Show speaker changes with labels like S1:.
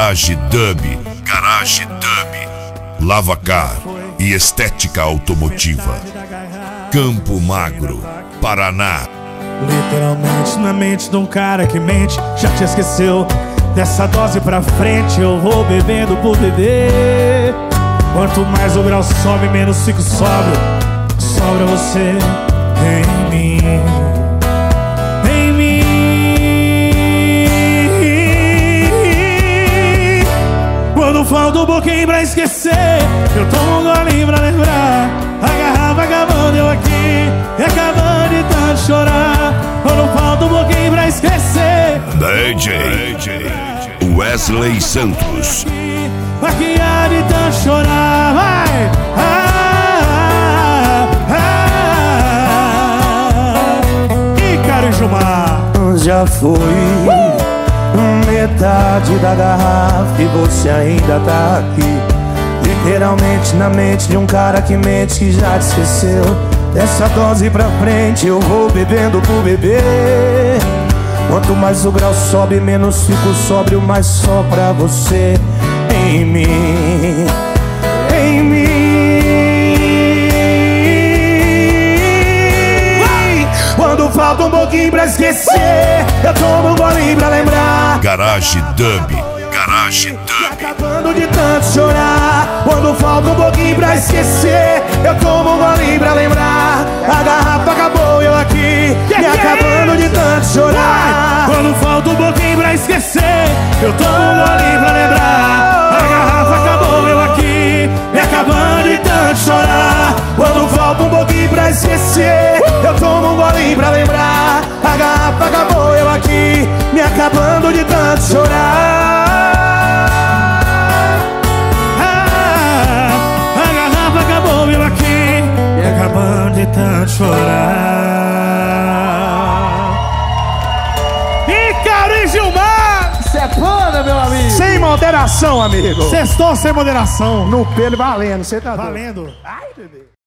S1: Garage Dub. Garage Dub. Lavacar e estética automotiva. Campo Magro, Paraná.
S2: Literalmente na mente de um cara que mente, já te esqueceu. Dessa dose pra frente eu vou bebendo por beber. Quanto mais o grau sobe, menos fico sóbrio. Sobra você em mim, em mim. Quando falta um pouquinho pra esquecer, eu tomo um golinho pra lembrar. A garrafa acabando, eu aqui, e acabando de tanto chorar. Quando falta um pouquinho pra esquecer,
S1: DJ Wesley Santos.
S2: aqui há de tanto chorar, vai! Ícaro e Gilmar.
S3: Já foi metade da garrafa e você ainda tá aqui. Literalmente na mente de um cara que mente, que já te esqueceu. Dessa dose pra frente eu vou bebendo por beber. Quanto mais o grau sobe, menos fico sóbrio, mas só pra você em mim, em mim. Quando falta um pouquinho pra esquecer, eu tomo um golinho pra lembrar.
S1: Garage Dub. Garage Dub.
S3: Acabando de tanto chorar. Quando falta um pouquinho pra esquecer, eu tomo um golinho pra lembrar. A garrafa acabou, eu aqui, me acabando de tanto chorar.
S2: Quando falta um pouquinho pra esquecer, eu tomo um golinho pra lembrar. A garrafa acabou, eu aqui, me acabando de tanto chorar.
S3: Quando falta um pouquinho pra esquecer, eu tomo um golinho pra lembrar. A garrafa acabou, eu aqui, me acabando de tanto chorar.
S2: A garrafa acabou, eu aqui, me acabando de tanto chorar. Ícaro e Gilmar.
S3: Isso é panda, meu amigo. Sem moderação, amigo.
S2: Sextou sem moderação.
S3: No pelo valendo, você tá doido.
S2: Valendo.
S3: Ai, bebê.